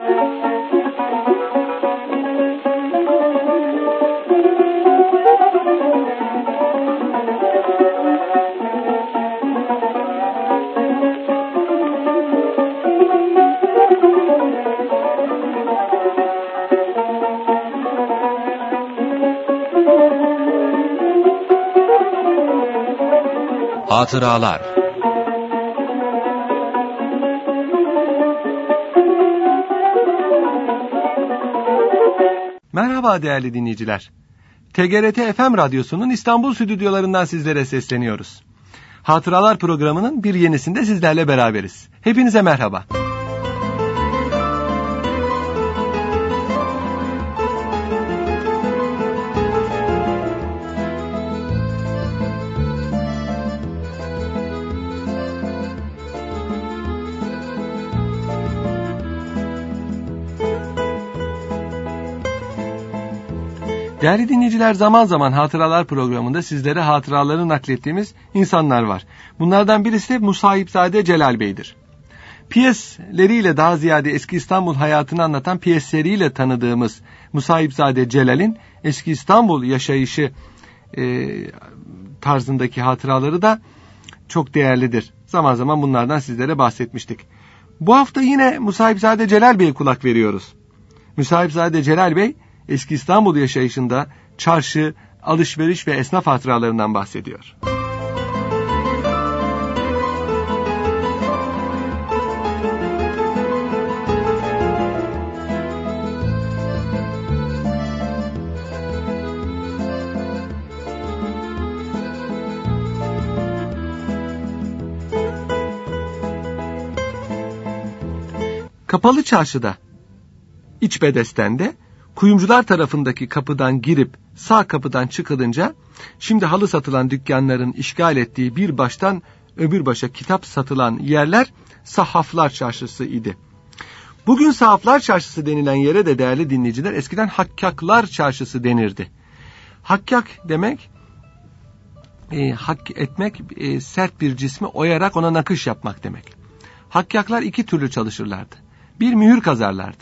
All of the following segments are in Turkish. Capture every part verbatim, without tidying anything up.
Hatıralar. Merhaba değerli dinleyiciler. T G R T F M Radyosu'nun İstanbul stüdyolarından sizlere sesleniyoruz. Hatıralar programının bir yenisinde sizlerle beraberiz. Hepinize merhaba. Değerli dinleyiciler, zaman zaman Hatıralar programında sizlere hatıralarını naklettiğimiz insanlar var. Bunlardan birisi de Musahipzade Celal Bey'dir. Piyesleriyle daha ziyade eski İstanbul hayatını anlatan piyesleriyle tanıdığımız Musahipzade Celal'in eski İstanbul yaşayışı e, tarzındaki hatıraları da çok değerlidir. Zaman zaman bunlardan sizlere bahsetmiştik. Bu hafta yine Musahipzade Celal Bey'e kulak veriyoruz. Musahipzade Celal Bey, eski İstanbul yaşayışında çarşı, alışveriş ve esnaf hatıralarından bahsediyor. Kapalı Çarşı'da, İç Bedesten'de, kuyumcular tarafındaki kapıdan girip sağ kapıdan çıkılınca şimdi halı satılan dükkanların işgal ettiği bir baştan öbür başa kitap satılan yerler Sahaflar Çarşısı idi. Bugün Sahaflar Çarşısı denilen yere de değerli dinleyiciler eskiden Hakkaklar Çarşısı denirdi. Hakkak demek e, hak etmek, e, sert bir cismi oyarak ona nakış yapmak demek. Hakkaklar iki türlü çalışırlardı. Bir, mühür kazarlardı.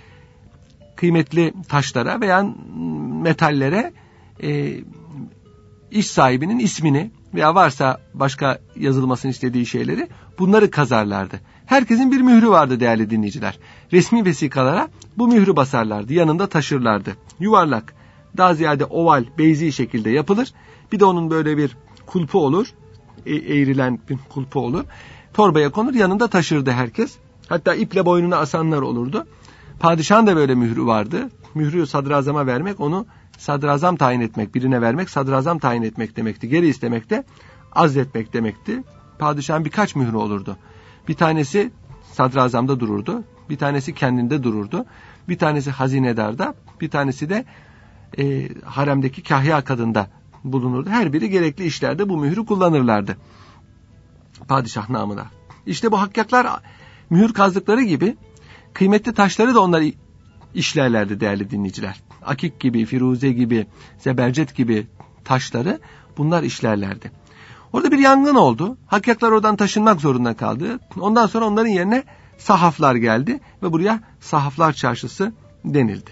Kıymetli taşlara veya metallere e, iş sahibinin ismini veya varsa başka yazılmasını istediği şeyleri bunları kazarlardı. Herkesin bir mührü vardı değerli dinleyiciler. Resmi vesikalara bu mührü basarlardı, yanında taşırlardı. Yuvarlak, daha ziyade oval, beyzi şekilde yapılır. Bir de onun böyle bir kulpu olur, e- eğrilen bir kulpu olur. Torbaya konur, yanında taşırdı herkes. Hatta iple boynuna asanlar olurdu. Padişahın da böyle mührü vardı. Mührü sadrazama vermek, onu sadrazam tayin etmek, birine vermek sadrazam tayin etmek demekti. Geri istemek de azletmek demekti. Padişahın birkaç mührü olurdu. Bir tanesi sadrazamda dururdu, bir tanesi kendinde dururdu, bir tanesi hazinedarda, bir tanesi de e, haremdeki kahya kadında bulunurdu. Her biri gerekli işlerde bu mührü kullanırlardı. Padişah namına. İşte bu hakkaklar mühür kazdıkları gibi kıymetli taşları da onlar işlerlerdi değerli dinleyiciler. Akik gibi, firuze gibi, zebercet gibi taşları bunlar işlerlerdi. Orada bir yangın oldu. Hakkaklar oradan taşınmak zorunda kaldı. Ondan sonra onların yerine sahaflar geldi ve buraya Sahaflar Çarşısı denildi.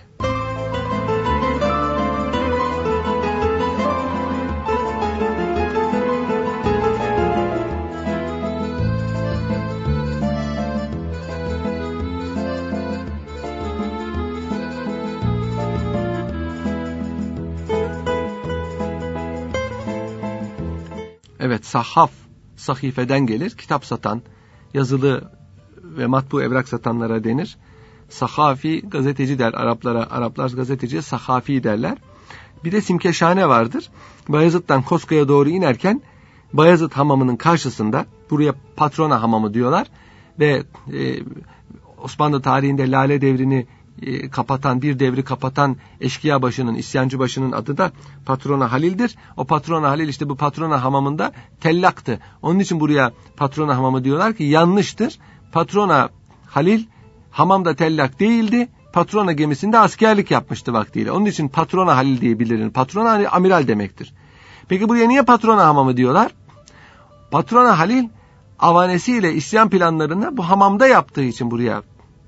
Evet, sahaf, sahifeden gelir, kitap satan, yazılı ve matbu evrak satanlara denir. Sahafi, gazeteci der Araplara, Araplar gazeteciye sahafi derler. Bir de simkeşhane vardır. Bayezid'den Koska'ya doğru inerken Bayezid Hamamı'nın karşısında, buraya Patrona Hamamı diyorlar ve e, Osmanlı tarihinde Lale devrini e, kapatan, bir devri kapatan eşkıya başının, isyancı başının adı da Patrona Halil'dir. O Patrona Halil işte bu Patrona Hamamı'nda tellaktı. Onun için buraya Patrona Hamamı diyorlar ki yanlıştır. Patrona Halil hamamda tellak değildi. Patrona gemisinde askerlik yapmıştı vaktiyle. Onun için Patrona Halil diye bilinir. Patrona Halil amiral demektir. Peki buraya niye Patrona Hamamı diyorlar? Patrona Halil avanesiyle isyan planlarını bu hamamda yaptığı için buraya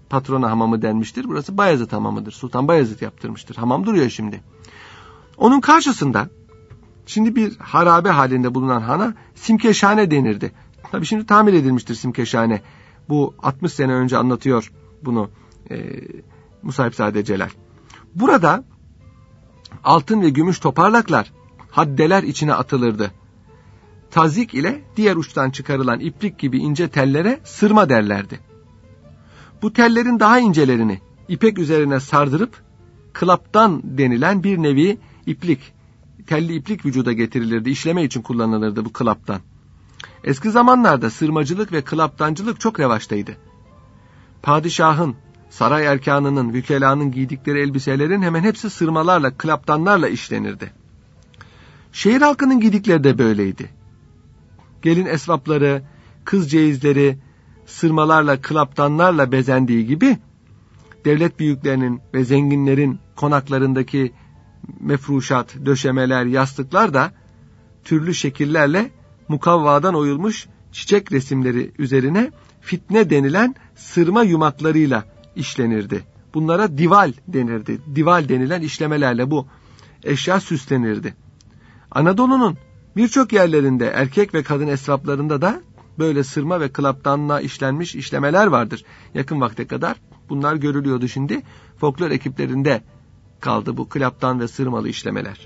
patrona hamamı denmiştir. Burası Bayezid hamamıdır. Sultan Bayezid yaptırmıştır. Hamam duruyor şimdi. Onun karşısında şimdi bir harabe halinde bulunan hana Simkeşhane denirdi. Tabii şimdi tamir edilmiştir Simkeşhane. Bu altmış sene önce anlatıyor bunu e, Musahipzade Celal. Burada altın ve gümüş toparlaklar, haddeler içine atılırdı. Tazik ile diğer uçtan çıkarılan iplik gibi ince tellere sırma derlerdi. Bu tellerin daha incelerini ipek üzerine sardırıp klaptan denilen bir nevi iplik, telli iplik vücuda getirilirdi. İşleme için kullanılırdı bu klaptan. Eski zamanlarda sırmacılık ve klaptancılık çok revaçtaydı. Padişahın, saray erkanının, vükelanın giydikleri elbiselerin hemen hepsi sırmalarla, klaptanlarla işlenirdi. Şehir halkının giydikleri de böyleydi. Gelin esvapları, kız ceyizleri sırmalarla, klaptanlarla bezendiği gibi devlet büyüklerinin ve zenginlerin konaklarındaki mefruşat, döşemeler, yastıklar da türlü şekillerle mukavvadan oyulmuş çiçek resimleri üzerine fitne denilen sırma yumaklarıyla işlenirdi. Bunlara dival denirdi. Dival denilen işlemelerle bu eşya süslenirdi. Anadolu'nun birçok yerlerinde erkek ve kadın esvaplarında da böyle sırma ve klaptanla işlenmiş işlemeler vardır. Yakın vakte kadar bunlar görülüyordu, şimdi folklor ekiplerinde kaldı bu klaptan ve sırmalı işlemeler.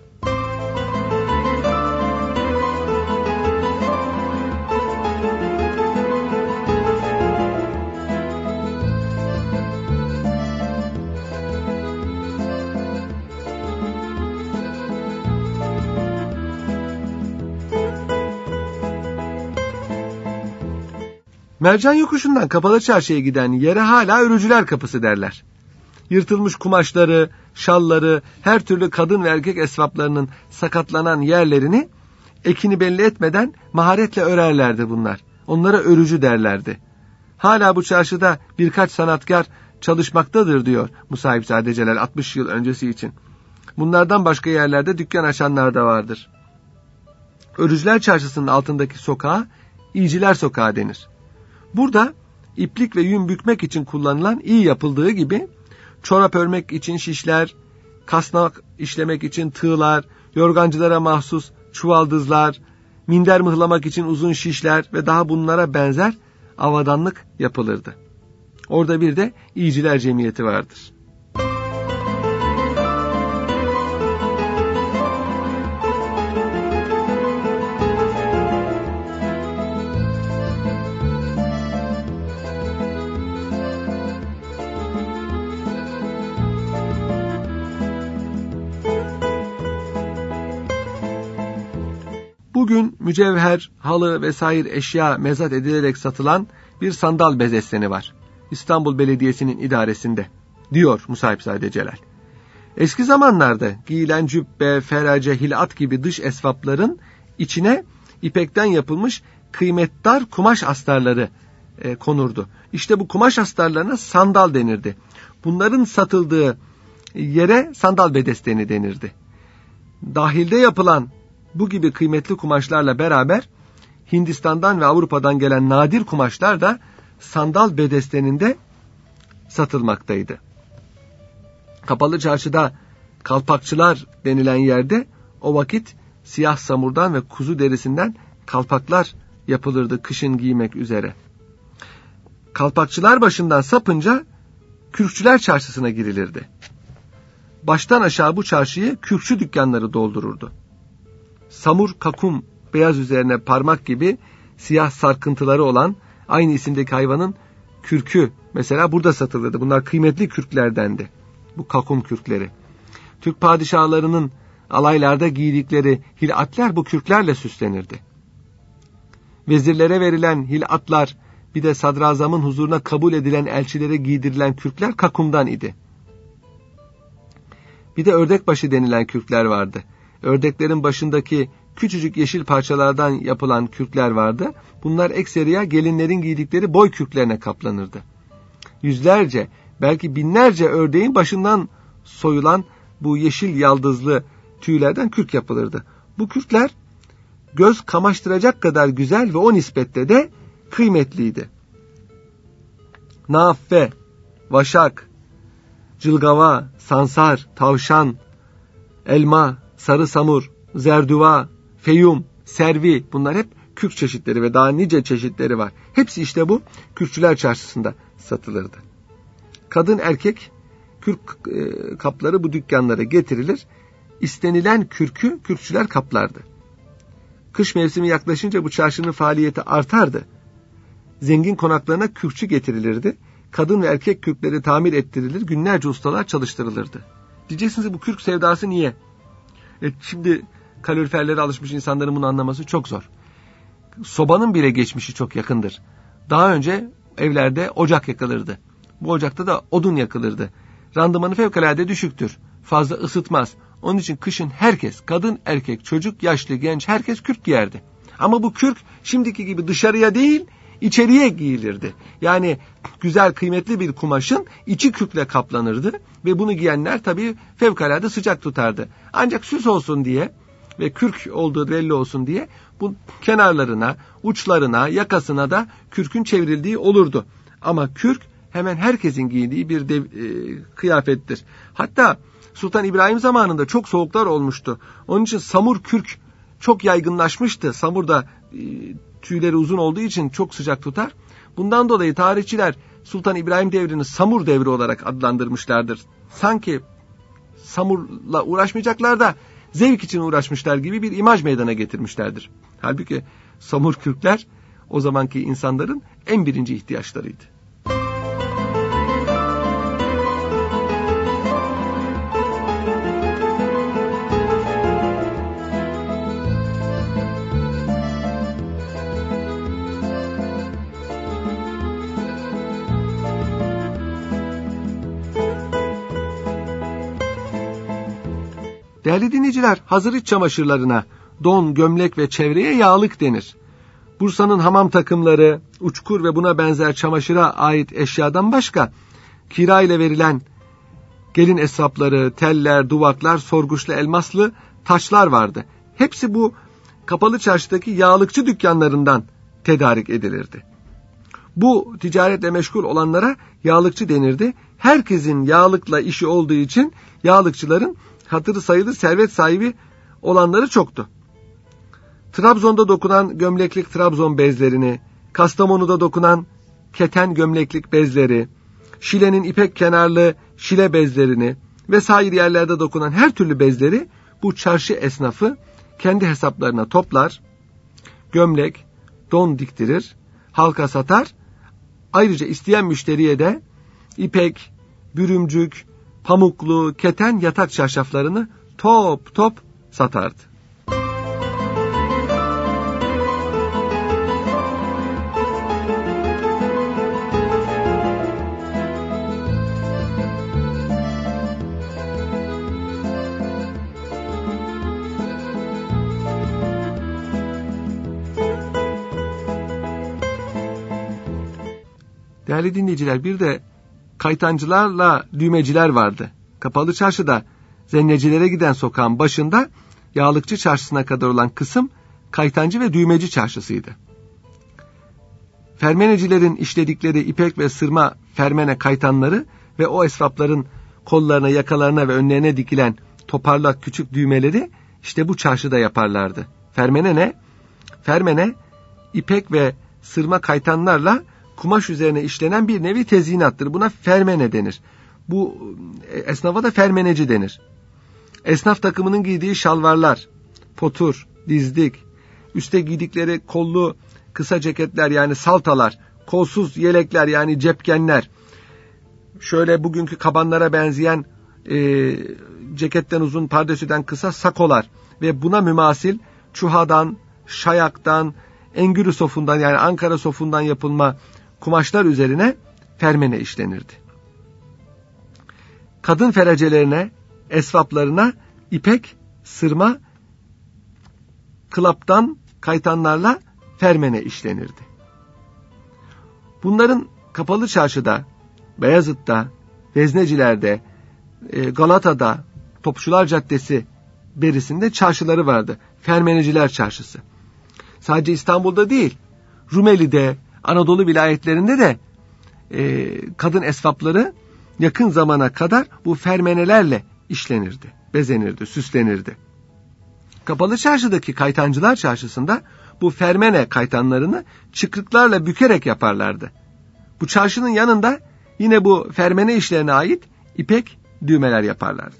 Mercan Yokuşu'ndan Kapalı Çarşı'ya giden yere hala Örücüler Kapısı derler. Yırtılmış kumaşları, şalları, her türlü kadın ve erkek esvaplarının sakatlanan yerlerini ekini belli etmeden maharetle örerlerdi bunlar. Onlara örücü derlerdi. Hala bu çarşıda birkaç sanatkar çalışmaktadır diyor Musahipzade Celal altmış yıl öncesi için. Bunlardan başka yerlerde dükkan açanlar da vardır. Örücüler Çarşısı'nın altındaki sokağa İyiciler Sokağı denir. Burada iplik ve yün bükmek için kullanılan iyi yapıldığı gibi çorap örmek için şişler, kasnak işlemek için tığlar, yorgancılara mahsus çuvaldızlar, minder mıhlamak için uzun şişler ve daha bunlara benzer avadanlık yapılırdı. Orada bir de İyiciler Cemiyeti vardır. Bugün mücevher, halı vesaire eşya mezat edilerek satılan bir sandal bezeseni var. İstanbul Belediyesi'nin idaresinde, diyor Musahipzade Celal. Eski zamanlarda giyilen cübbe, ferace, hilat gibi dış esvapların içine ipekten yapılmış kıymetdar kumaş astarları e, konurdu. İşte bu kumaş astarlarına sandal denirdi. Bunların satıldığı yere sandal bedesteni denirdi. Dahilde yapılan bu gibi kıymetli kumaşlarla beraber Hindistan'dan ve Avrupa'dan gelen nadir kumaşlar da sandal bedesteninde satılmaktaydı. Kapalı Çarşı'da kalpakçılar denilen yerde o vakit siyah samurdan ve kuzu derisinden kalpaklar yapılırdı kışın giymek üzere. Kalpakçılar başından sapınca Kürkçüler Çarşısı'na girilirdi. Baştan aşağı bu çarşıyı kürkçü dükkanları doldururdu. Samur, kakum, beyaz üzerine parmak gibi siyah sarkıntıları olan aynı isimdeki hayvanın kürkü mesela burada satılırdı. Bunlar kıymetli kürklerdendi. Bu kakum kürkleri. Türk padişahlarının alaylarda giydikleri hilatler bu kürklerle süslenirdi. Vezirlere verilen hilatlar, bir de sadrazamın huzuruna kabul edilen elçilere giydirilen kürkler kakumdan idi. Bir de ördekbaşı denilen kürkler vardı. Ördeklerin başındaki küçücük yeşil parçalardan yapılan kürkler vardı. Bunlar ekseriya gelinlerin giydikleri boy kürklerine kaplanırdı. Yüzlerce, belki binlerce ördeğin başından soyulan bu yeşil yaldızlı tüylerden kürk yapılırdı. Bu kürkler göz kamaştıracak kadar güzel ve o nispette de kıymetliydi. Naffe, vaşak, cılgava, sansar, tavşan, elma, sarı samur, zerduva, feyum, servi, bunlar hep kürk çeşitleri ve daha nice çeşitleri var. Hepsi işte bu Kürkçüler Çarşısı'nda satılırdı. Kadın erkek kürk e, kapları bu dükkanlara getirilir. İstenilen kürkü kürkçüler kaplardı. Kış mevsimi yaklaşınca bu çarşının faaliyeti artardı. Zengin konaklarına kürkçü getirilirdi. Kadın ve erkek kürkleri tamir ettirilir. Günlerce ustalar çalıştırılırdı. Diyeceksiniz bu kürk sevdası niye? E şimdi kaloriferlere alışmış insanların bunu anlaması çok zor. Sobanın bile geçmişi çok yakındır. Daha önce evlerde ocak yakılırdı. Bu ocakta da odun yakılırdı. Randımanı fevkalade düşüktür. Fazla ısıtmaz. Onun için kışın herkes, kadın, erkek, çocuk, yaşlı, genç herkes kürk giyerdi. Ama bu kürk şimdiki gibi dışarıya değil, içeriye giyilirdi. Yani güzel, kıymetli bir kumaşın içi kürkle kaplanırdı ve bunu giyenler tabii fevkalade sıcak tutardı. Ancak süs olsun diye ve kürk olduğu belli olsun diye bu kenarlarına, uçlarına, yakasına da kürkün çevrildiği olurdu. Ama kürk hemen herkesin giydiği bir dev, e, kıyafettir. Hatta Sultan İbrahim zamanında çok soğuklar olmuştu. Onun için samur kürk çok yaygınlaşmıştı. Samur da e, tüyleri uzun olduğu için çok sıcak tutar. Bundan dolayı tarihçiler Sultan İbrahim devrini samur devri olarak adlandırmışlardır. Sanki samurla uğraşmayacaklar da zevk için uğraşmışlar gibi bir imaj meydana getirmişlerdir. Halbuki samur kürkler o zamanki insanların en birinci ihtiyaçlarıydı. Değerli dinleyiciler, hazır iç çamaşırlarına don, gömlek ve çevreye yağlık denir. Bursa'nın hamam takımları, uçkur ve buna benzer çamaşıra ait eşyadan başka kira ile verilen gelin esrapları, teller, duvaklar, sorguçlu elmaslı taşlar vardı. Hepsi bu kapalı çarşıdaki yağlıkçı dükkanlarından tedarik edilirdi. Bu ticaretle meşgul olanlara yağlıkçı denirdi. Herkesin yağlıkla işi olduğu için yağlıkçıların hatırı sayılır servet sahibi olanları çoktu. Trabzon'da dokunan gömleklik Trabzon bezlerini, Kastamonu'da dokunan keten gömleklik bezleri, Şile'nin ipek kenarlı Şile bezlerini vesaire yerlerde dokunan her türlü bezleri bu çarşı esnafı kendi hesaplarına toplar, gömlek, don diktirir, halka satar. Ayrıca isteyen müşteriye de ipek, bürümcük, pamuklu, keten yatak çarşaflarını top top satardı. Değerli dinleyiciler, bir de kaytancılarla düğmeciler vardı. Kapalı çarşıda zennecilere giden sokağın başında Yağlıkçı Çarşısı'na kadar olan kısım kaytancı ve düğmeci çarşısıydı. Fermenecilerin işledikleri ipek ve sırma fermene kaytanları ve o esrapların kollarına, yakalarına ve önlerine dikilen toparlak küçük düğmeleri işte bu çarşıda yaparlardı. Fermene ne? Fermene ipek ve sırma kaytanlarla kumaş üzerine işlenen bir nevi tezyinattır. Buna fermene denir. Bu esnafa da fermeneci denir. Esnaf takımının giydiği şalvarlar, potur, dizlik, üste giydikleri kollu kısa ceketler yani saltalar, kolsuz yelekler yani cepkenler, şöyle bugünkü kabanlara benzeyen e, ceketten uzun, pardösüden kısa sakolar ve buna mümasil çuhadan, şayaktan, engürü sofundan yani Ankara sofundan yapılma kumaşlar üzerine fermene işlenirdi. Kadın ferecelerine, esvaplarına ipek, sırma, klaptan kaytanlarla fermene işlenirdi. Bunların Kapalı Çarşı'da, Beyazıt'ta, Vezneciler'de, Galata'da, Topçular Caddesi berisinde çarşıları vardı. Fermeneciler Çarşısı. Sadece İstanbul'da değil, Rumeli'de, Anadolu vilayetlerinde de e, kadın esvapları yakın zamana kadar bu fermenelerle işlenirdi, bezenirdi, süslenirdi. Kapalı çarşıdaki kaytancılar çarşısında bu fermene kaytanlarını çıkrıklarla bükerek yaparlardı. Bu çarşının yanında yine bu fermene işlerine ait ipek düğmeler yaparlardı.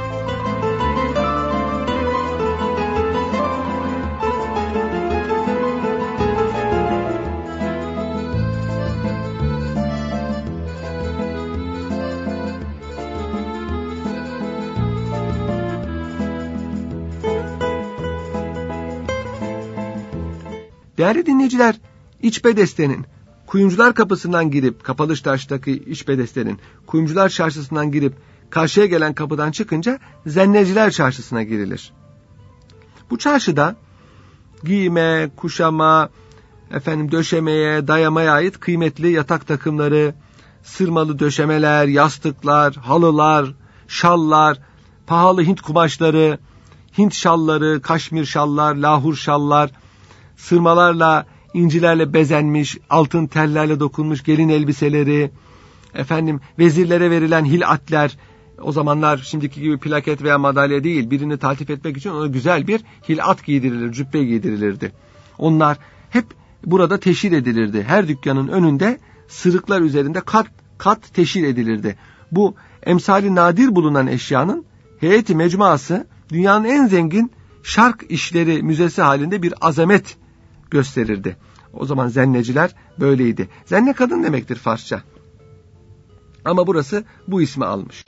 Değerli dinleyiciler, İç Bedesten'in Kuyumcular Kapısı'ndan girip, Kapalı Çarşı'daki İç Bedesten'in Kuyumcular Çarşısı'ndan girip karşıya gelen kapıdan çıkınca Zenneciler Çarşısı'na girilir. Bu çarşıda giyime, kuşama, efendim döşemeye, dayamaya ait kıymetli yatak takımları, sırmalı döşemeler, yastıklar, halılar, şallar, pahalı Hint kumaşları, Hint şalları, kaşmir şallar, lahur şallar, sırmalarla, incilerle bezenmiş, altın tellerle dokunmuş gelin elbiseleri, efendim vezirlere verilen hilatler, o zamanlar şimdiki gibi plaket veya madalya değil, birini taltif etmek için ona güzel bir hilat giydirilir, cübbe giydirilirdi. Onlar hep burada teşhir edilirdi. Her dükkanın önünde sırıklar üzerinde kat kat teşhir edilirdi. Bu emsali nadir bulunan eşyanın heyeti mecmuası dünyanın en zengin şark işleri müzesi halinde bir azamet gösterirdi. O zaman zenneciler böyleydi. Zenne kadın demektir Farsça. Ama burası bu ismi almış.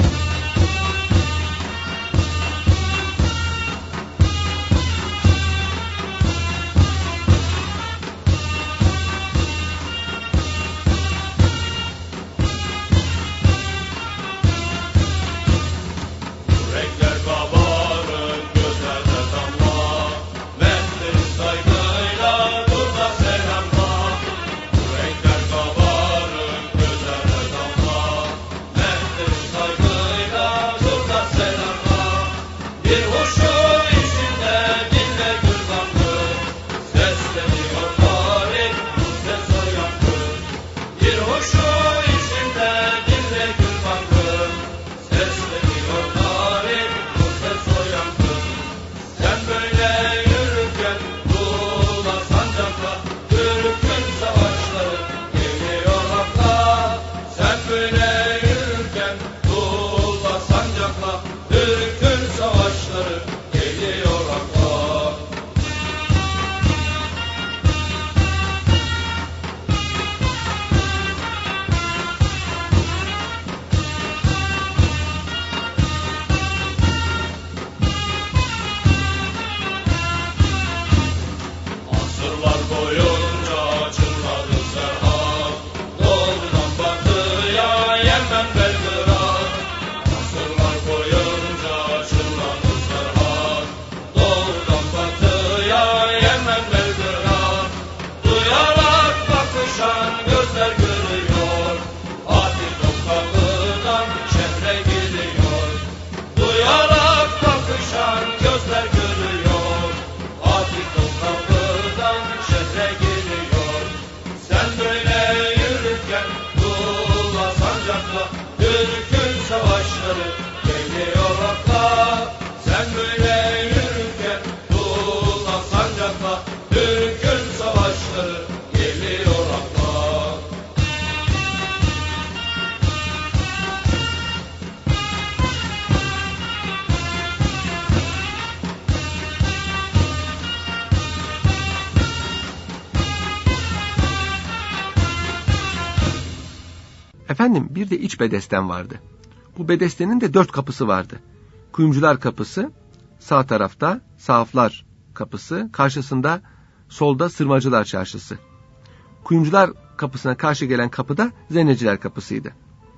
Efendim bir de iç bedesten vardı. Bu bedestenin de dört kapısı vardı. Kuyumcular kapısı, sağ tarafta sahaflar kapısı, karşısında solda sırmacılar çarşısı. Kuyumcular kapısına karşı gelen kapı da zenneciler kapısıydı.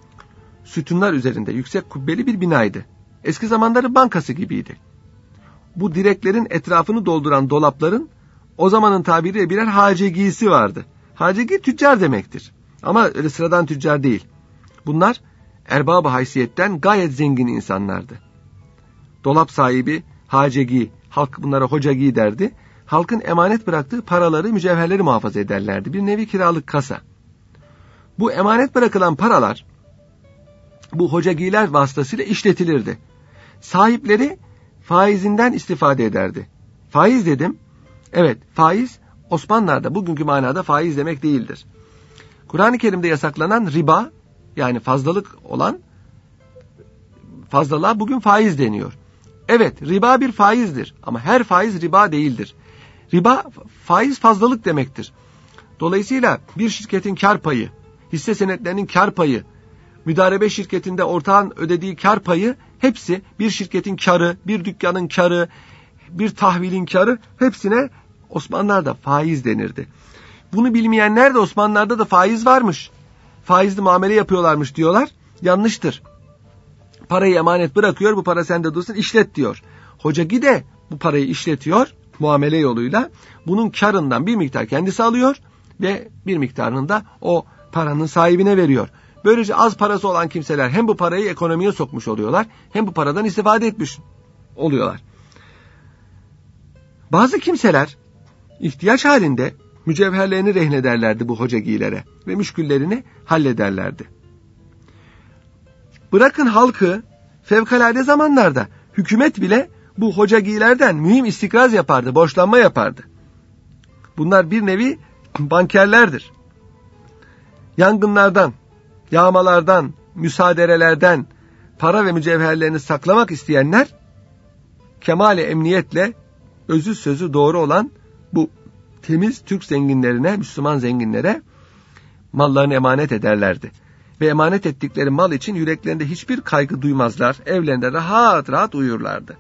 Sütunlar üzerinde yüksek kubbeli bir binaydı. Eski zamanların bankası gibiydi. Bu direklerin etrafını dolduran dolapların o zamanın tabiriyle birer hacegisi vardı. Hacegi tüccar demektir. Ama öyle sıradan tüccar değil. Bunlar erbab-ı haysiyetten gayet zengin insanlardı. Dolap sahibi hacegi, halk bunlara hocagi derdi. Halkın emanet bıraktığı paraları, mücevherleri muhafaza ederlerdi. Bir nevi kiralık kasa. Bu emanet bırakılan paralar bu hocagiler vasıtasıyla işletilirdi. Sahipleri faizinden istifade ederdi. Faiz dedim. Evet, faiz Osmanlılar'da bugünkü manada faiz demek değildir. Kur'an-ı Kerim'de yasaklanan riba, yani fazlalık olan fazlalığa bugün faiz deniyor. Evet, riba bir faizdir ama her faiz riba değildir. Riba, faiz fazlalık demektir. Dolayısıyla bir şirketin kar payı, hisse senetlerinin kar payı, müdarebe şirketinde ortağın ödediği kar payı, hepsi bir şirketin karı, bir dükkanın karı, bir tahvilin karı, hepsine Osmanlılar'da faiz denirdi. Bunu bilmeyenler de Osmanlılar'da da faiz varmış, faizli muamele yapıyorlarmış diyorlar. Yanlıştır. Parayı emanet bırakıyor, bu para sende dursun, işlet diyor. Hocagi de bu parayı işletiyor muamele yoluyla. Bunun karından bir miktar kendisi alıyor ve bir miktarını da o paranın sahibine veriyor. Böylece az parası olan kimseler hem bu parayı ekonomiye sokmuş oluyorlar, hem bu paradan istifade etmiş oluyorlar. Bazı kimseler ihtiyaç halinde mücevherlerini rehnederlerdi bu hocagilere ve müşküllerini hallederlerdi. Bırakın halkı, fevkalade zamanlarda hükümet bile bu hocagilerden mühim istikraz yapardı, borçlanma yapardı. Bunlar bir nevi bankerlerdir. Yangınlardan, yağmalardan, müsaaderelerden para ve mücevherlerini saklamak isteyenler kemale emniyetle özü sözü doğru olan bu temiz Türk zenginlerine, Müslüman zenginlere mallarını emanet ederlerdi. Ve emanet ettikleri mal için yüreklerinde hiçbir kaygı duymazlar, evlerinde rahat rahat uyurlardı.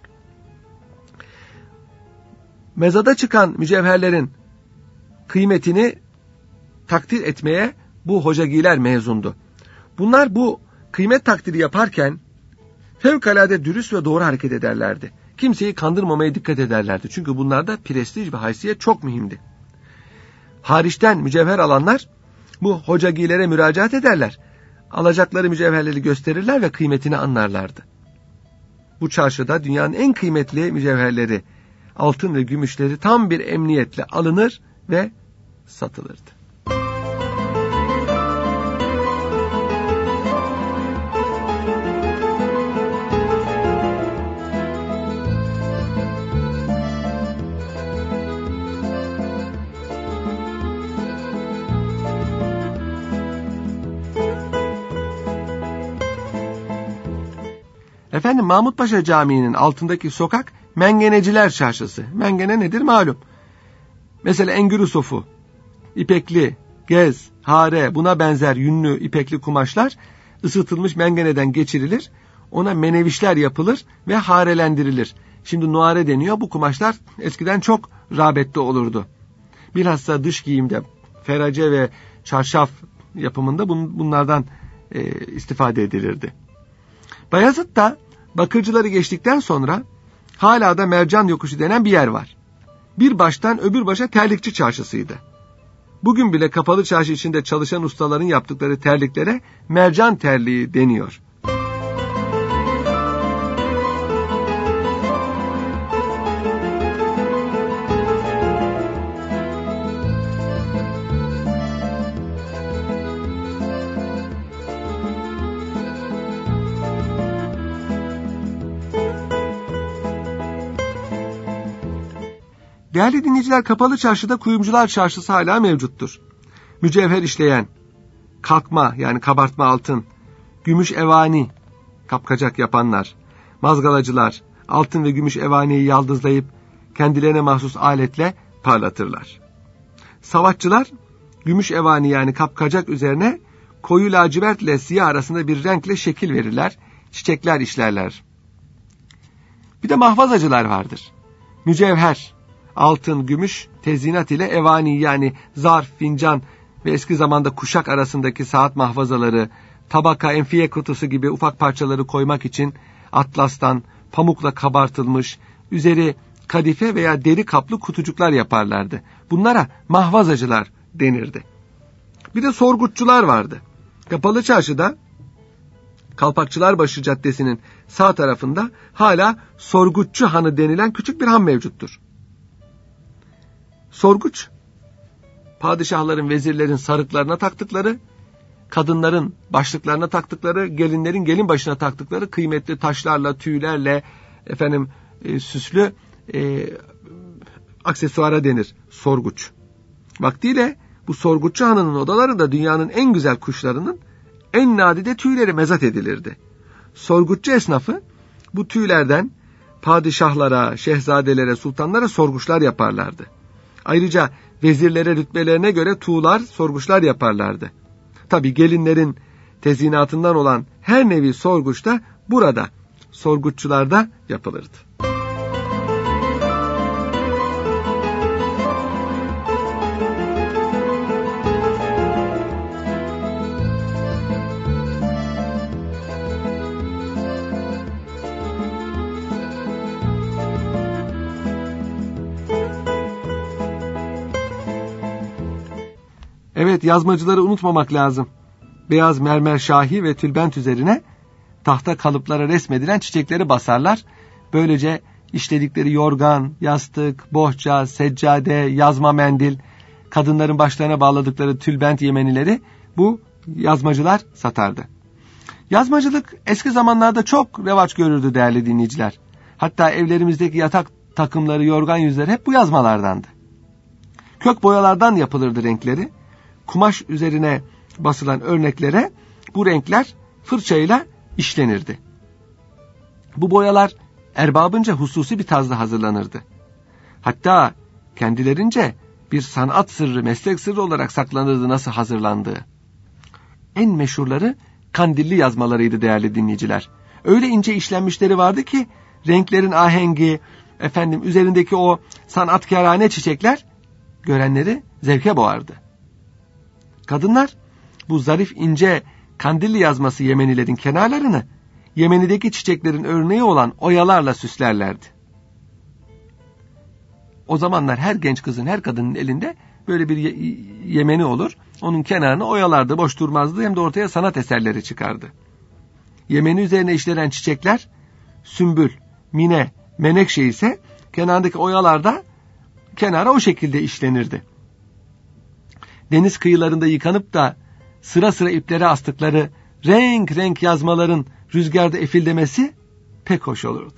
Mezada çıkan mücevherlerin kıymetini takdir etmeye bu hocagiler mezundu. Bunlar bu kıymet takdiri yaparken fevkalade dürüst ve doğru hareket ederlerdi. Kimseyi kandırmamaya dikkat ederlerdi. Çünkü bunlarda prestij ve haysiyet çok mühimdi. Hariçten mücevher alanlar bu hocagilere müracaat ederler. Alacakları mücevherleri gösterirler ve kıymetini anlarlardı. Bu çarşıda dünyanın en kıymetli mücevherleri, altın ve gümüşleri tam bir emniyetle alınır ve satılırdı. Efendim, Mahmutpaşa Camii'nin altındaki sokak Mengeneciler Çarşısı. Mengene nedir malum. Mesela engürü sofu, ipekli, gez, hare, buna benzer yünlü ipekli kumaşlar ısıtılmış mengeneden geçirilir. Ona menevişler yapılır ve harelendirilir. Şimdi nuare deniyor. Bu kumaşlar eskiden çok rağbetli olurdu. Bilhassa dış giyimde, ferace ve çarşaf yapımında bunlardan e, istifade edilirdi. Bayezid'de Bakırcıları geçtikten sonra hala da Mercan Yokuşu denen bir yer var. Bir baştan öbür başa terlikçi çarşısıydı. Bugün bile kapalı çarşı içinde çalışan ustaların yaptıkları terliklere mercan terliği deniyor. Değerli dinleyiciler, Kapalı Çarşı'da Kuyumcular Çarşısı hala mevcuttur. Mücevher işleyen, kalkma yani kabartma altın, gümüş evani, kapkacak yapanlar, mazgalacılar, altın ve gümüş evaniyi yaldızlayıp kendilerine mahsus aletle parlatırlar. Savaşçılar, gümüş evani yani kapkacak üzerine koyu lacivert ile siyah arasında bir renkle şekil verirler, çiçekler işlerler. Bir de mahvazacılar vardır. Mücevher, altın, gümüş, tezyinat ile evani yani zarf, fincan ve eski zamanda kuşak arasındaki saat mahvazaları, tabaka, enfiye kutusu gibi ufak parçaları koymak için atlastan, pamukla kabartılmış, üzeri kadife veya deri kaplı kutucuklar yaparlardı. Bunlara mahvazacılar denirdi. Bir de sorgutçular vardı. Kapalı Çarşı'da Kalpakçılarbaşı Caddesi'nin sağ tarafında hala Sorgutçu Hanı denilen küçük bir han mevcuttur. Sorguç, padişahların, vezirlerin sarıklarına taktıkları kadınların başlıklarına taktıkları, gelinlerin gelin başına taktıkları kıymetli taşlarla, tüylerle, efendim e, süslü e, aksesuara denir, sorguç. Vaktiyle bu sorguççu hanının odalarında dünyanın en güzel kuşlarının en nadide tüyleri mezat edilirdi. Sorguççu esnafı bu tüylerden padişahlara, şehzadelere, sultanlara sorguçlar yaparlardı. Ayrıca vezirlere rütbelerine göre tuğlar, sorguçlar yaparlardı. Tabii gelinlerin tezyinatından olan her nevi sorguç da burada, sorguççularda yapılırdı. Evet, yazmacıları unutmamak lazım. Beyaz mermer şahi ve tülbent üzerine tahta kalıplara resmedilen çiçekleri basarlar. Böylece işledikleri yorgan, yastık, bohça, seccade, yazma mendil, kadınların başlarına bağladıkları tülbent yemenileri bu yazmacılar satardı. Yazmacılık eski zamanlarda çok revaç görürdü değerli dinleyiciler. Hatta evlerimizdeki yatak takımları, yorgan yüzleri hep bu yazmalardandı. Kök boyalardan yapılırdı renkleri. Kumaş üzerine basılan örneklere bu renkler fırçayla işlenirdi. Bu boyalar erbabınca hususi bir tarzda hazırlanırdı. Hatta kendilerince bir sanat sırrı, meslek sırrı olarak saklanırdı nasıl hazırlandığı. En meşhurları kandilli yazmalarıydı değerli dinleyiciler. Öyle ince işlenmişleri vardı ki renklerin ahengi, efendim üzerindeki o sanatkârane çiçekler görenleri zevke boğardı. Kadınlar bu zarif ince kandilli yazması Yemenilerin kenarlarını Yemeni'deki çiçeklerin örneği olan oyalarla süslerlerdi. O zamanlar her genç kızın, her kadının elinde böyle bir Yemeni olur. Onun kenarını oyalardı, boş durmazdı, hem de ortaya sanat eserleri çıkardı. Yemeni üzerine işlenen çiçekler sümbül, mine, menekşe ise kenardaki oyalarda kenara o şekilde işlenirdi. Deniz kıyılarında yıkanıp da sıra sıra iplere astıkları renk renk yazmaların rüzgarda efildemesi pek hoş olurdu.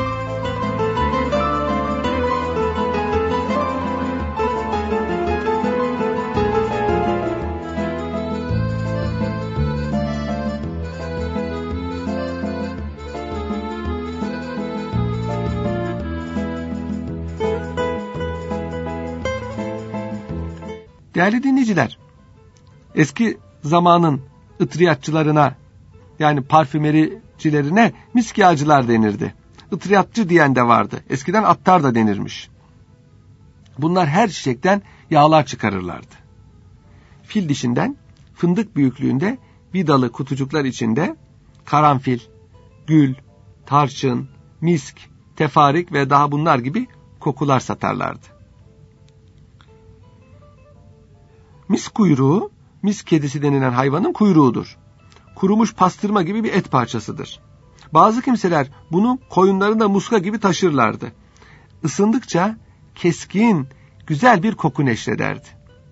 Değerli dinleyiciler, eski zamanın ıtriyatçılarına, yani parfümericilerine miskiyacılar denirdi. Itriyatçı diyen de vardı. Eskiden attar da denirmiş. Bunlar her çiçekten yağlar çıkarırlardı. Fil dişinden fındık büyüklüğünde vidalı kutucuklar içinde karanfil, gül, tarçın, misk, tefarik ve daha bunlar gibi kokular satarlardı. Mis kuyruğu, mis kedisi denilen hayvanın kuyruğudur. Kurumuş pastırma gibi bir et parçasıdır. Bazı kimseler bunu koyunlarında muska gibi taşırlardı. Isındıkça keskin, güzel bir koku neşrederdi.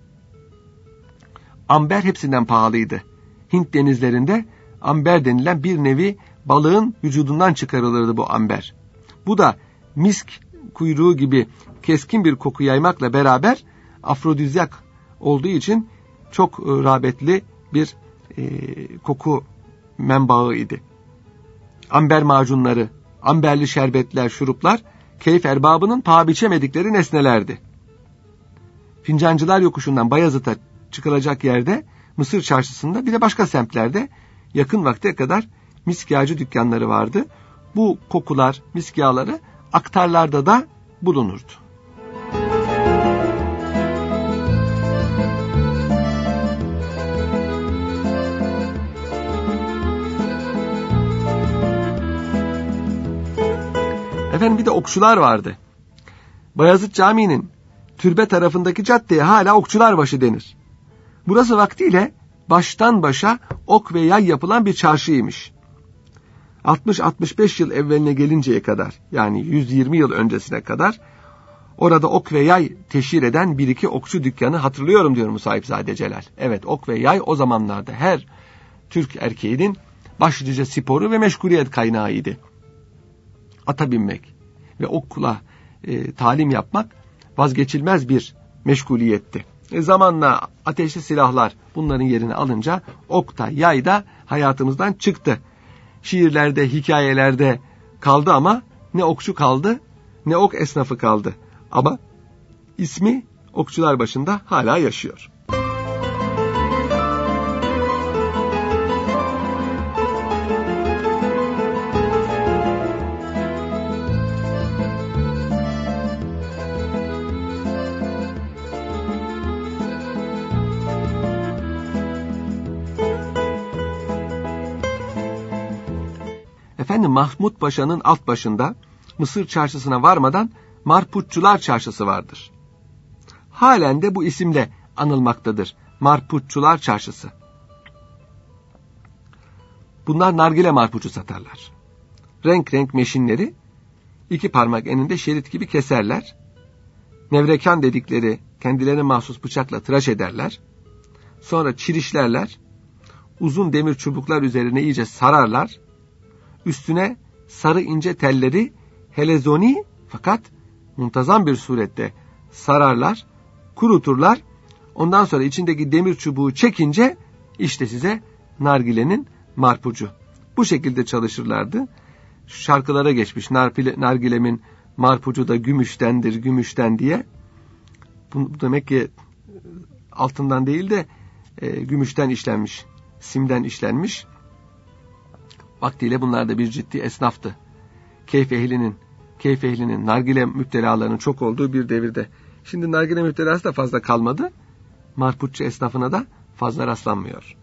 Amber hepsinden pahalıydı. Hint denizlerinde amber denilen bir nevi balığın vücudundan çıkarılırdı bu amber. Bu da misk kuyruğu gibi keskin bir koku yaymakla beraber afrodizyak olduğu için çok rağbetli bir e, koku menbaıydı. Amber macunları, amberli şerbetler, şuruplar keyif erbabının paha biçemedikleri nesnelerdi. Fincancılar Yokuşu'ndan Bayazıt'a çıkılacak yerde, Mısır Çarşısı'nda bir de başka semtlerde yakın vakte kadar miskiyacı dükkanları vardı. Bu kokular, miskiyaları aktarlarda da bulunurdu. Efendim bir de okçular vardı. Bayazıt Camii'nin türbe tarafındaki caddeye hala Okçularbaşı denir. Burası vaktiyle baştan başa ok ve yay yapılan bir çarşıymış. altmış altmış beş yıl evveline gelinceye kadar, yani yüz yirmi yıl öncesine kadar Orada ok ve yay teşhir eden bir iki okçu dükkanı hatırlıyorum diyor Musahipzade Celal. Evet, ok ve yay o zamanlarda her Türk erkeğinin başlıca sporu ve meşguliyet kaynağıydı. Ata binmek ve okla e, talim yapmak vazgeçilmez bir meşguliyetti. E, zamanla ateşli silahlar bunların yerini alınca ok da yay da hayatımızdan çıktı. Şiirlerde, hikayelerde kaldı ama ne okçu kaldı ne ok esnafı kaldı. Ama ismi okçular başında hala yaşıyor. Efendim Mahmut Paşa'nın alt başında Mısır çarşısına varmadan Marputçular Çarşısı vardır. Halen de bu isimle anılmaktadır. Marputçular Çarşısı. Bunlar nargile marpucu satarlar. Renk renk meşinleri iki parmak eninde şerit gibi keserler. Nevrekan dedikleri kendilerine mahsus bıçakla tıraş ederler. Sonra çirişlerler. Uzun demir çubuklar üzerine iyice sararlar. Üstüne sarı ince telleri helezoni fakat muntazam bir surette sararlar, kuruturlar. Ondan sonra içindeki demir çubuğu çekince işte size nargilenin marpucu. Bu şekilde çalışırlardı. Şarkılara geçmiş nargile, nargilemin marpucu da gümüştendir, gümüşten diye. Bu demek ki altından değil de e, gümüşten işlenmiş, simden işlenmiş. Vaktiyle bunlar da bir ciddi esnaftı. Keyf ehlinin, keyf ehlinin, nargile müptelalarının çok olduğu bir devirde. Şimdi nargile müptelası da fazla kalmadı. Marputçu esnafına da fazla rastlanmıyor.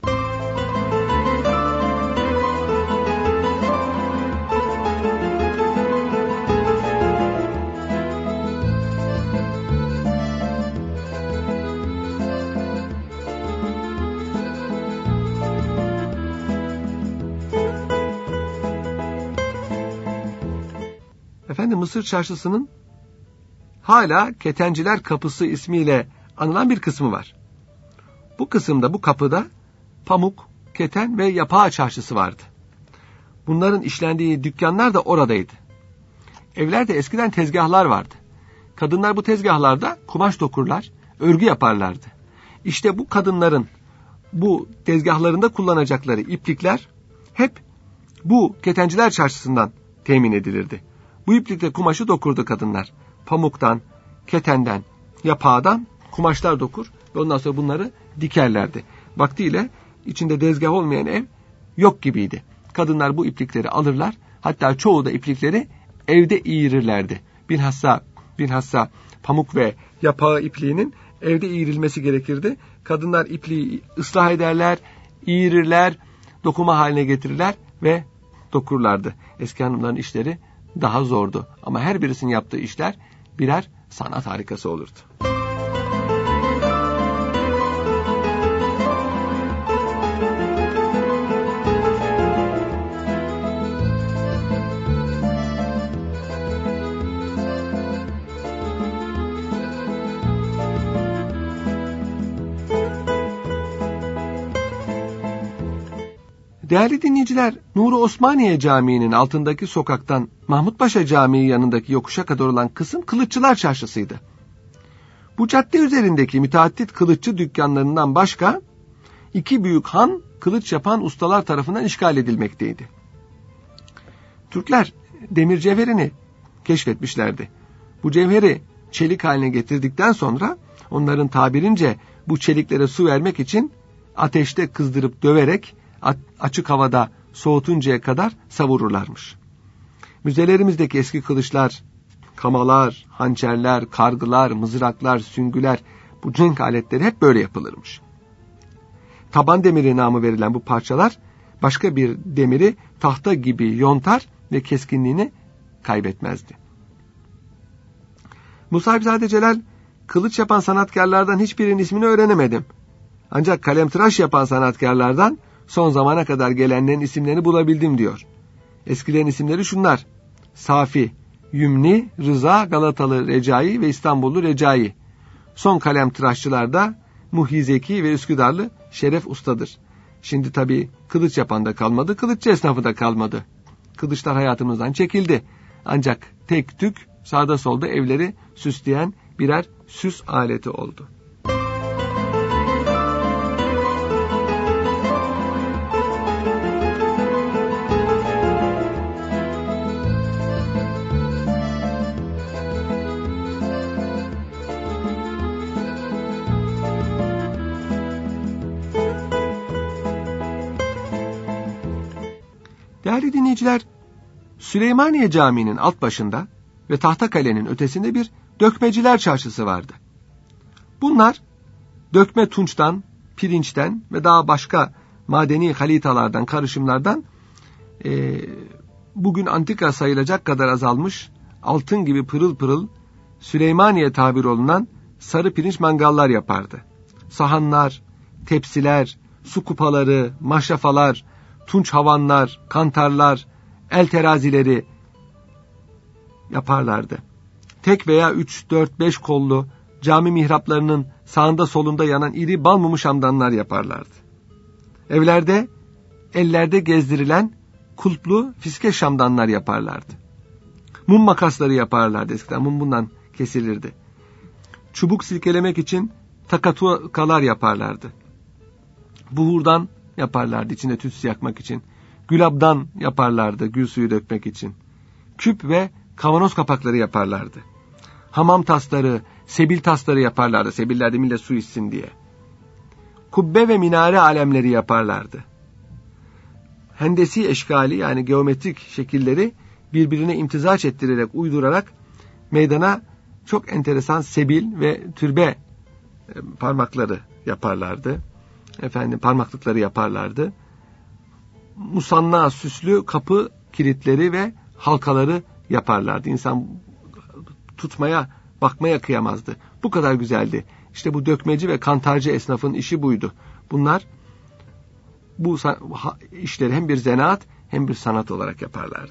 Efendim Mısır Çarşısı'nın hala Ketenciler Kapısı ismiyle anılan bir kısmı var. Bu kısımda, bu kapıda pamuk, keten ve yapağı çarşısı vardı. Bunların işlendiği dükkanlar da oradaydı. Evlerde eskiden tezgahlar vardı. Kadınlar bu tezgahlarda kumaş dokurlar, örgü yaparlardı. İşte bu kadınların bu tezgahlarında kullanacakları iplikler hep bu Ketenciler Çarşısı'ndan temin edilirdi. Bu iplikle kumaşı dokurdu kadınlar. Pamuktan, ketenden, yapağdan kumaşlar dokur ve ondan sonra bunları dikerlerdi. Vaktiyle içinde tezgah olmayan ev yok gibiydi. Kadınlar bu iplikleri alırlar. Hatta çoğu da iplikleri evde iğirirlerdi. Bilhassa, bilhassa pamuk ve yapağı ipliğinin evde iğirilmesi gerekirdi. Kadınlar ipliği ıslah ederler, iğirirler, dokuma haline getirirler ve dokurlardı. Eski hanımların işleri daha zordu. Ama her birisinin yaptığı işler birer sanat harikası olurdu. Değerli dinleyiciler, Nuri Osmaniye Camii'nin altındaki sokaktan Mahmutpaşa Camii yanındaki yokuşa kadar olan kısım Kılıççılar Çarşısı'ydı. Bu cadde üzerindeki müteaddit kılıççı dükkanlarından başka iki büyük han kılıç yapan ustalar tarafından işgal edilmekteydi. Türkler demir cevherini keşfetmişlerdi. Bu cevheri çelik haline getirdikten sonra onların tabirince bu çeliklere su vermek için ateşte kızdırıp döverek açık havada soğutuncaya kadar savururlarmış. Müzelerimizdeki eski kılıçlar, kamalar, hançerler, kargılar, mızraklar, süngüler, bu cenk aletleri hep böyle yapılırmış. Taban demiri namı verilen bu parçalar başka bir demiri tahta gibi yontar ve keskinliğini kaybetmezdi. Musahipzade Celal, kılıç yapan sanatkarlardan hiçbirinin ismini öğrenemedim. Ancak kalemtıraş yapan sanatkarlardan son zamana kadar gelenlerin isimlerini bulabildim diyor. Eskilerin isimleri şunlar: Safi, Yümni, Rıza, Galatalı Recai ve İstanbullu Recai. Son kalem tıraşçılarda Muhi Zeki ve Üsküdarlı Şeref Usta'dır. Şimdi tabii kılıç yapan da kalmadı, kılıççı esnafı da kalmadı. Kılıçlar hayatımızdan çekildi. Ancak tek tük sağda solda evleri süsleyen birer süs aleti oldu. Değerli dinleyiciler, Süleymaniye Camii'nin alt başında ve Tahtakale'nin ötesinde bir dökmeciler çarşısı vardı. Bunlar dökme tunçtan, pirinçten ve daha başka madeni halitalardan, karışımlardan e, bugün antika sayılacak kadar azalmış, altın gibi pırıl pırıl Süleymaniye tabiri olunan sarı pirinç mangallar yapardı. Sahanlar, tepsiler, su kupaları, maşrafalar, tunç havanlar, kantarlar, el terazileri yaparlardı. Tek veya üç, dört, beş kollu cami mihraplarının sağında solunda yanan iri bal mumu şamdanlar yaparlardı. Evlerde, ellerde gezdirilen kulplu fiske şamdanlar yaparlardı. Mum makasları yaparlardı eskiden, mum bundan kesilirdi. Çubuk silkelemek için takatukalar yaparlardı. Buhurdan yaparlardı içinde tütsü yakmak için. Gülabdan yaparlardı gül suyu dökmek için. Küp ve kavanoz kapakları yaparlardı. Hamam tasları, sebil tasları yaparlardı. Sebillerde millet su içsin diye. Kubbe ve minare alemleri yaparlardı. Hendesi eşkali yani geometrik şekilleri birbirine imtizaç ettirerek, uydurarak meydana çok enteresan sebil ve türbe parmakları yaparlardı. Efendim parmaklıkları yaparlardı. Musanna süslü kapı kilitleri ve halkaları yaparlardı. İnsan tutmaya, bakmaya kıyamazdı. Bu kadar güzeldi. İşte bu dökmeci ve kantarcı esnafın işi buydu. Bunlar bu işleri hem bir zanaat hem bir sanat olarak yaparlardı.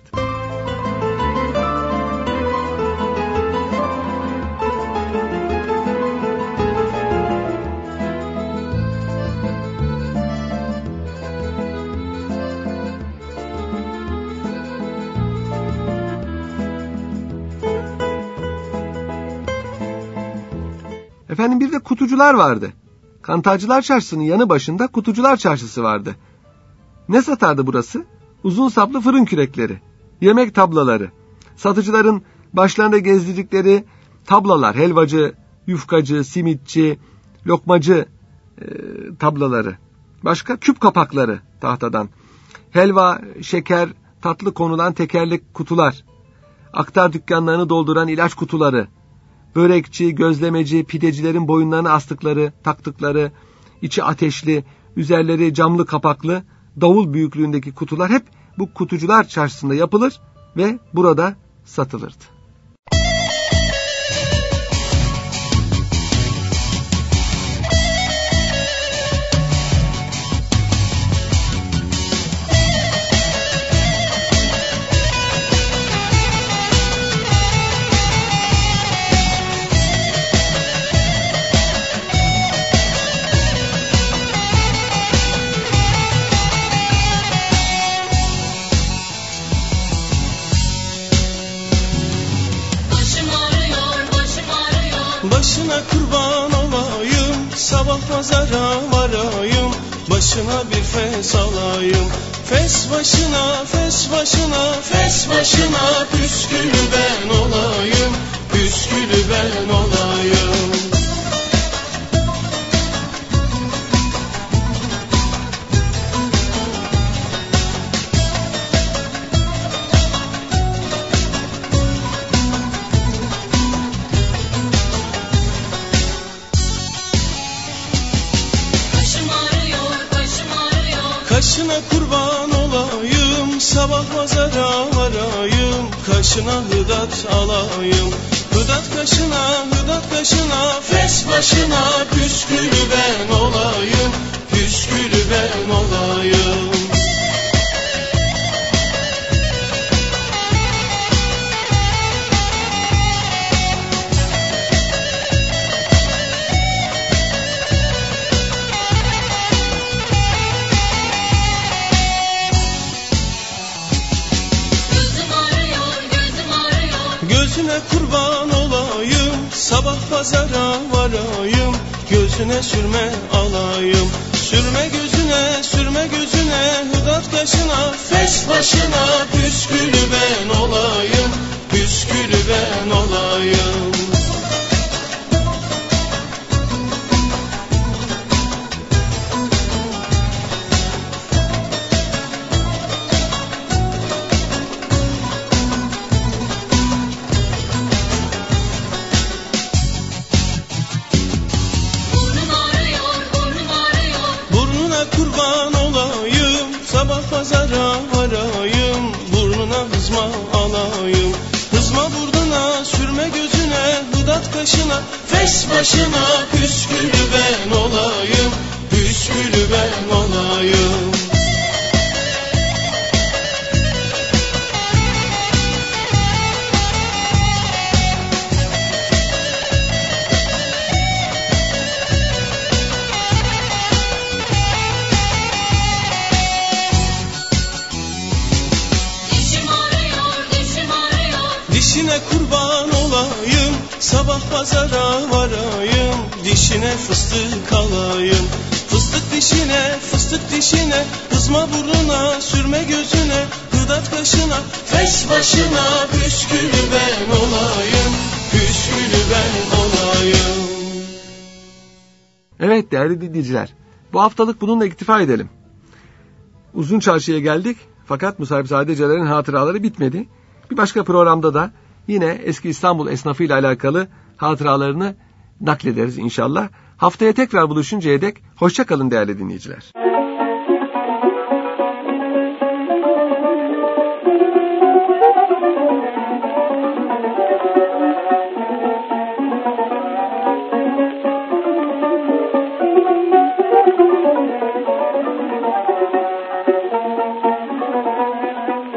Efendim bir de kutucular vardı. Kantarcılar Çarşısı'nın yanı başında Kutucular Çarşısı vardı. Ne satardı burası? Uzun saplı fırın kürekleri, yemek tablaları, satıcıların başlarında gezdirdikleri tablalar, helvacı, yufkacı, simitçi, lokmacı e, tablaları. Başka küp kapakları tahtadan. Helva, şeker, tatlı konulan tekerlek kutular. Aktar dükkanlarını dolduran ilaç kutuları. Börekçi, gözlemeci, pidecilerin boyunlarına astıkları, taktıkları, içi ateşli, üzerleri camlı kapaklı, davul büyüklüğündeki kutular hep bu Kutucular Çarşısı'nda yapılır ve burada satılırdı. Başına kurban olayım, sabah pazara varayım, başına bir fes alayım. Fes başına, fes başına, fes başına, püskülü ben olayım, püskülü ben olayım. Kaşına kurban olayım, sabah pazara varayım, kaşına hıdat alayım. Hıdat kaşına, hıdat kaşına, fes başına, püskülü ben olayım, püskülü ben olayım. gözüne kurban olayım, sabah pazara varayım, gözüne sürme alayım. Sürme gözüne, sürme gözüne, Hıdat kaşına, fes başına, püskülü ben olayım, püskülü ben olayım. Kurban olayım, sabah pazara varayım, burnuna hızma alayım. Hızma burnuna, sürme gözüne, Hıdat kaşına, fes başına, püskülü ben olayım, püskülü ben olayım. Dişine kurban olayım, sabah pazara varayım, dişine fıstık alayım. Fıstık dişine, fıstık dişine, hızma burnuna, sürme gözüne, Hıdat kaşına, fes başına, püskülü ben olayım, püskülü ben olayım. Evet değerli dinleyiciler, bu haftalık bununla iktifa edelim. Uzun Çarşı'ya geldik fakat Musahip-Sadece'lerin hatıraları bitmedi. Bir başka programda da yine eski İstanbul esnafı ile alakalı hatıralarını naklederiz inşallah. Haftaya tekrar buluşuncaya dek hoşça kalın değerli dinleyiciler.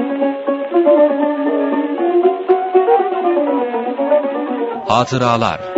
Hatıralar